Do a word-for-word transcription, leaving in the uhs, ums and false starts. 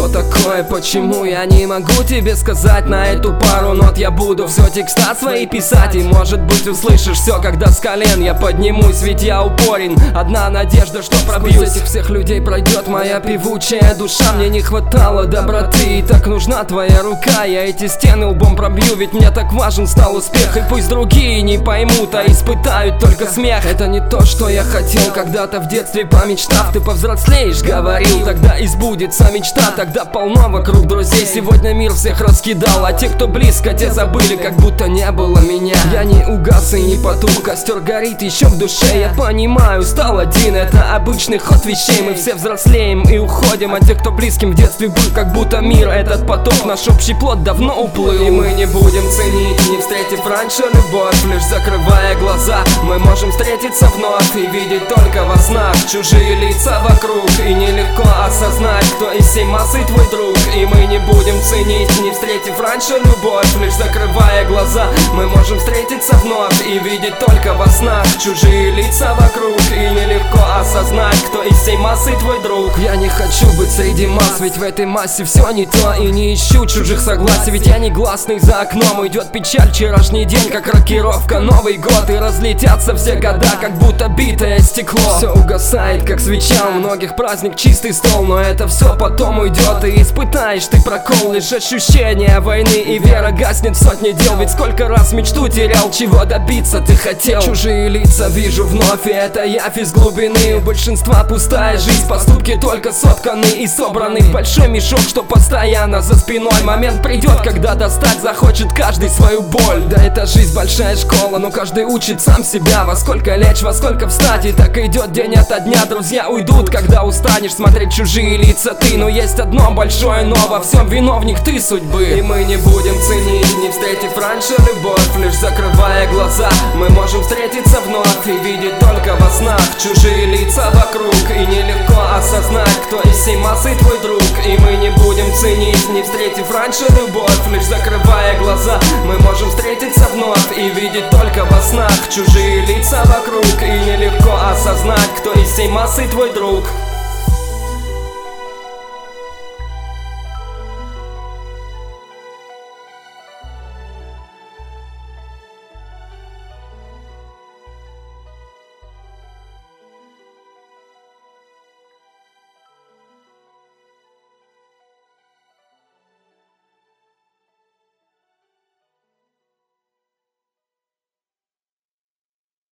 такое, почему я не могу тебе сказать? На эту пару нот я буду все текста свои писать. И может быть услышишь все, когда с колен я поднимусь. Ведь я упорен, одна надежда, что пробьюсь. Сквозь этих всех людей пройдет моя певучая душа. Мне не хватало доброты, и так нужна твоя рука. Я эти стены лбом пробью, ведь мне так важен стал успех. И пусть другие не поймут, а испытают только смех. Это не то, что я хотел когда-то в детстве помечтав. Ты повзрослеешь, говорил, тогда и сбудется мечта. Тогда полно вокруг друзей, сегодня мир всех раскидал. А те, кто близко, те забыли, как будто не было меня. Я не угас и не потух, костер горит еще в душе. Я понимаю, стал один, это обычный ход вещей. Мы все взрослеем и уходим, а те, кто близким в детстве был, как будто мир этот поток, наш общий плод давно уплыл. И мы не будем ценить, не встретив раньше любовь. Лишь закрывая глаза, мы можем встретиться вновь и видеть только во снах чужие лица вокруг. И нелегко осознать, кто из всей массы твой друг. И мы не будем ценить, не встретив раньше любовь. Лишь закрывая глаза, мы можем встретиться вновь и видеть только во снах чужие лица вокруг. И нелегко осознать, кто из всей массы твой друг. Я не хочу быть среди масс, ведь в этой массе все не то. И не ищу чужих согласий, ведь я не гласный. За окном идет печаль, вчерашний день как рокировка, Новый год. И разлетятся все года, как будто битое стекло. Все угасает, как свеча, у многих праздник чистый стол. Но это все потом уйдет, и испытаешь ты прокол. Лишь ощущение войны и вера гаснет в сотни дел. Ведь сколько раз мечту терял, чего добиться ты хотел. Чужие лица вижу вновь, и это явь из глубины. У большинства пустая жизнь, поступки только сотканы и собраны в большой мешок, что постоянно за спиной. Момент придет, когда достать захочет каждый свою боль. Да, эта жизнь большая школа, но каждый учит сам себя. Во сколько лечь, во сколько встать, и так идет день ото дня. Друзья уйдут, когда устанешь смотреть чужие лица ты. Но есть одно большое но, во всем виновник ты судьбы. И мы не будем ценить, не встретив раньше любовь. Лишь закрывая глаза, мы можем встретиться вновь и видеть только во снах чужие лица вокруг. И нелегко осознать, кто из всей массы твой друг. И мы не будем ценить, не встретив раньше любовь. Лишь закрывая глаза, мы можем встретиться вновь и видеть только во снах чужие лица вокруг. И нелегко осознать, кто из всей массы твой друг.